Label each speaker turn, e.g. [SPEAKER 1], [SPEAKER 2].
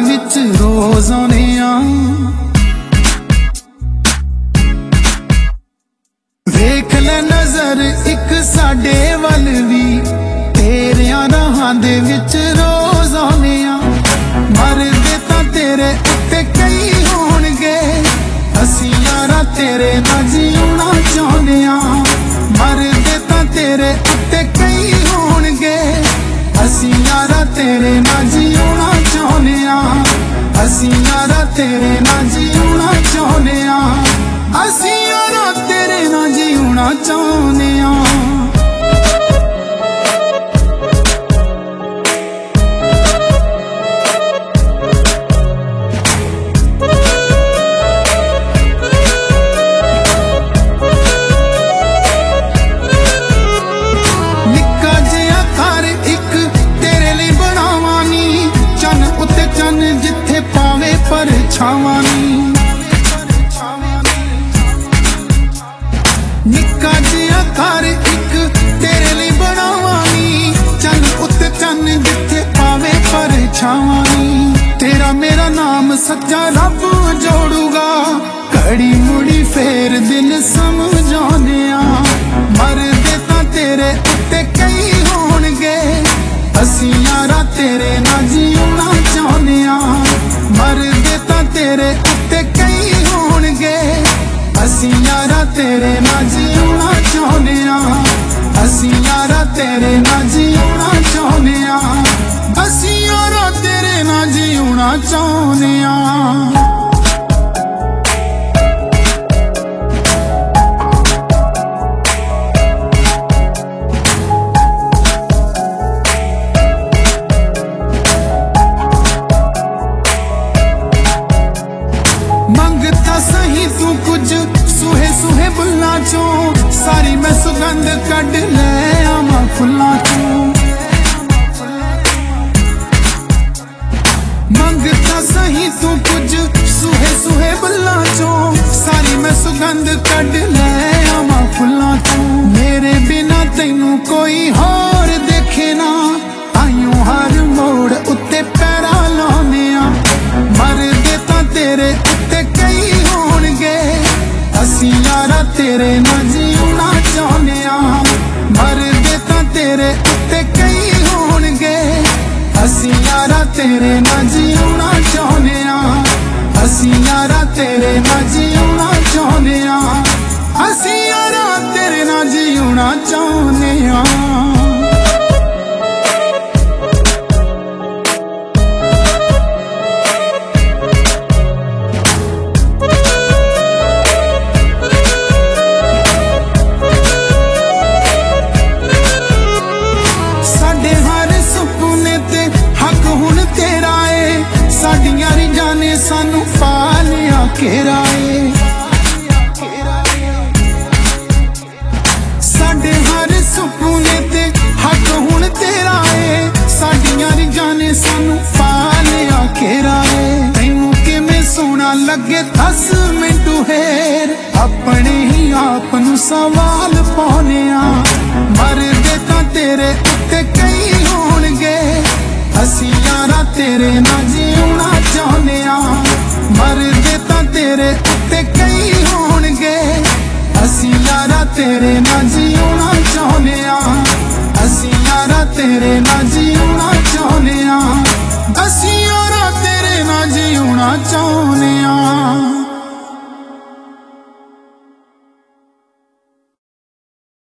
[SPEAKER 1] विच रोज आने आ। वेख ले नजर इक साडे वल वी, तेरियां राहां दे विच रोज आने आ। मरदे तां तेरे उत्ते कई होणगे, असीं यारा तेरे नाल जीउणा चाहुंदे आ। मरदे तां तेरे उत्ते कई होणगे, असीं यारा तेरे नाल जीउणा चाहुंदे आ। असीं यारा तेरे नाल जीउणा चाहुंदे आ। असीं यारा तेरे नाल जीउणा चाहुंदे आ। जिथे पावे परछावानी, निक्का जिहा घर इक तेरे लिए बनावानी। चन उत्ते चन जिथे पावे परछावानी। तेरा मेरा नाम सच्चा रब जोड़ूगा, घड़ी मुड़ी फेर दिल समझाने आ। मरदे तां तेरे उत्ते कई होणगे, असीं यारा तेरे नाल जीउणा चाहुंदे आ। मरदे तां तेरे उत्ते कई होणगे, असीं यारा तेरे नाल जीउणा चाहुंदे आ। असीं यारा तेरे नाल जीउणा चाहुंदे आ। असीं यारा तेरे नाल जीउणा चाहुंदे आ। मंगता सही तू कुछ सुहे सुहे बुल्ला चों, सारी मैं सुगंध कड ले आवां फुल्लां चों। मंगता सही तू कुछ सुहे सुहे बुल्ला चों, सारी मैं सुगंध कड ले आवां फुल्लां चों। मेरे बिना तैनू कोई होर देखे ना, आइयों हर मोड़ उत्ते पैरा लाउने आ। मरदे तां तेरे उत्ते कई होणगे, असीं यारा तेरे नाल जीउणा चाहुंदे आ। मरदे तां तेरे उत्ते कई होणगे, असीं यारा तेरे नाल जीउणा चाहुंदे आ। असीं यारा तेरे नाल जीउणा चाहुंदे आ। असीं यारा तेरे नाल जीउणा चाहुंदे आ। साडियां रिझां ने सानू पालिया घेरा है, साडे हर सुपने ते हक हुण तेरा है। साडियां रिझां ने सानू पालिया घेरा है। तैनू किवें सोहना लगे 10 मिंट हेर, अपने ही आप नू सवाल पाउने आ। मरदे तां तेरे उत्ते कई होणगे, असीं यारा तेरे नाल जीउणा चाहुंदे आ। मरदे तां तेरे उत्ते कई होणगे, असीं यारा तेरे नाल